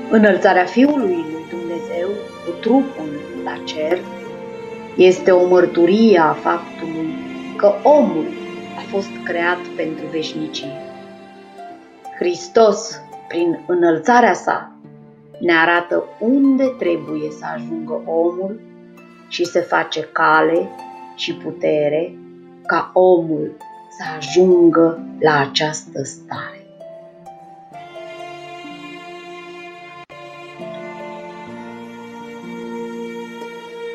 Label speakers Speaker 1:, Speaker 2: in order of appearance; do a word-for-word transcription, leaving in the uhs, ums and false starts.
Speaker 1: Înălțarea Fiului lui Dumnezeu cu trupul la cer este o mărturie a faptului că omul a fost creat pentru veșnicie. Hristos, prin înălțarea sa, ne arată unde trebuie să ajungă omul și se face cale și putere ca omul să ajungă la această stare.